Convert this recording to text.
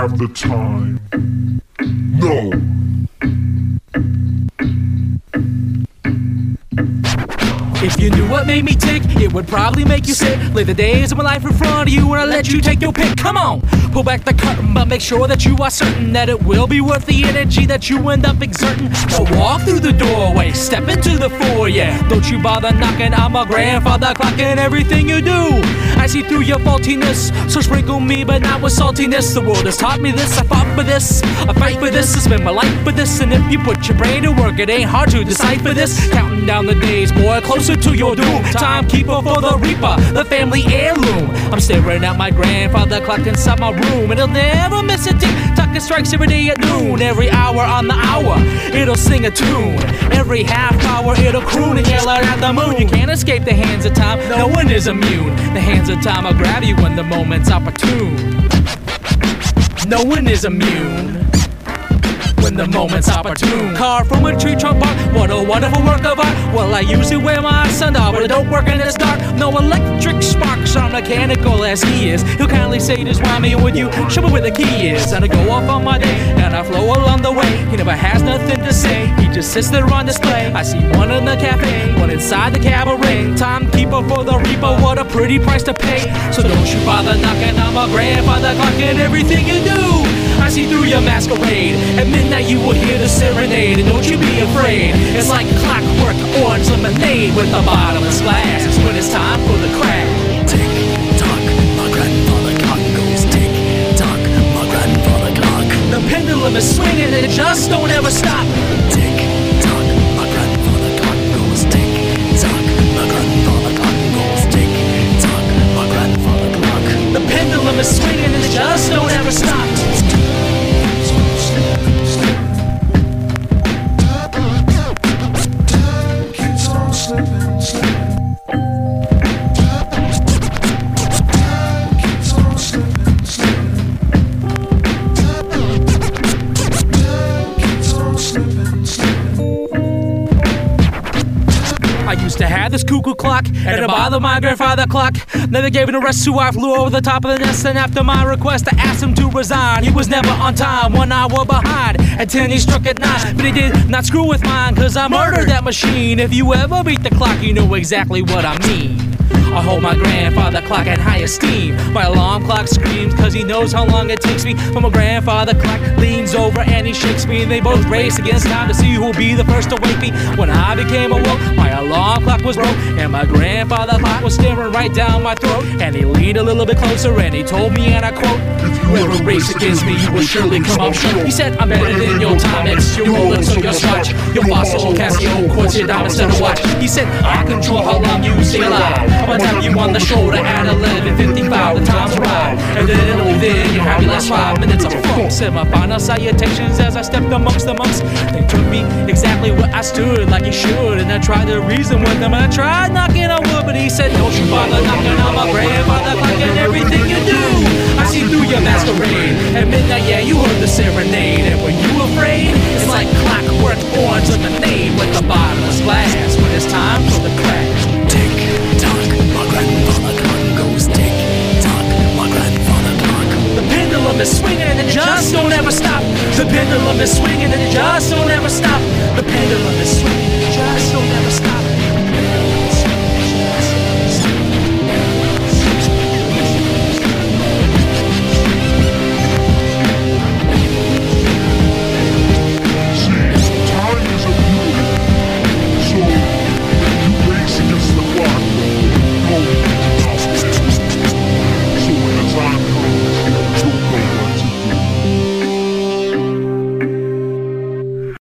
have the time. No. If you knew what made me tick, it would probably make you sick. Live the days of my life in front of you and I let you take your pick. Come on, pull back the curtain, but make sure that you are certain that it will be worth the energy that you end up exerting. So walk through the doorway, step into the foyer. Don't you bother knocking, I'm a grandfather clock in everything you do. I see through your faultiness, so sprinkle me but not with saltiness. The world has taught me this, I fought for this, I fight for this, I spend my life for this. And if you put your brain to work, it ain't hard to decipher this. Counting down the days, boy, closer to your doom. Timekeeper for the reaper, the family heirloom. I'm staring at my grandfather clock inside my room, and he'll never miss a tick tock. It strikes every day at noon. Every hour on the hour, it'll sing a tune. Every half hour, it'll croon and yell out at the moon. You can't escape the hands of time, no one is immune. The hands of time will grab you when the moment's opportune. No one is immune when the moment's opportune. Carved from a tree trunk bark, what a wonderful work of art. Well, I usually wear my sundial, but it don't work and it's dark. No electric sparks, I'm mechanical as he is. He'll kindly say, just why me with you, show me where the key is. And I go off on my day, and I flow along the way. He never has nothing to say, he just sits there on display. I see one in the cafe, one inside the cabaret. Timekeeper for the reaper, what a pretty price to pay. So don't you bother knocking on my grandfather clock in everything you do. I see through your masquerade. At midnight you will hear the serenade. And don't you be afraid, it's like clockwork orange lemonade with a bottomless glass. It's when it's time for the crack. Tick tock, my grandfather clock goes tick tock, my grandfather clock. The pendulum is swinging and it just don't ever stop. Tick tock, my grandfather clock goes tick tock, my grandfather clock goes tick tock, my grandfather clock. The pendulum is swinging and it just don't ever stop. I used to have this cuckoo clock, and it bothered my grandfather clock. Never gave it a rest, so I flew over the top of the nest. And after my request, I asked him to resign. He was never on time, 1 hour behind. At 10 he struck at 9, but he did not screw with mine, cause I murdered that machine. If you ever beat the clock, you know exactly what I mean. I hold my grandfather clock in high esteem. My alarm clock screams cause he knows how long it takes me. But my grandfather clock leans over and he shakes me. And they both race against time to see who'll be the first to wake me. When I became awoke, my alarm clock was broke, and my grandfather clock was staring right down my throat. And he leaned a little bit closer and he told me, and I quote, "If you ever race against me, you will surely come up short." He said, "I'm better than your Timex, your Rolex or your Swatch, your Fossil, Casio, Quartz, your diamonds and a watch." He said, "I control how long you stay alive. I'm gonna tap you on the shoulder at 11:55, the time's arrived. And then you have your last 5 minutes of funk." Said my final salutations as I stepped amongst the monks. They took me exactly where I stood, like you should. And I tried to reason with them, and I tried knocking on wood, but he said, "Don't you bother knocking on my grandfather clock in everything you do. I see through your masquerade. At midnight, yeah, you heard the serenade. And were you afraid? It's like clockwork orange lemonade with the bottomless glass when it's time for the crack." Tick tock, my grandfather clock goes tick tock, my grandfather clock. The pendulum is swinging and it just don't ever stop. The pendulum is swinging and it just don't ever stop. The pendulum is swinging and it just don't ever stop.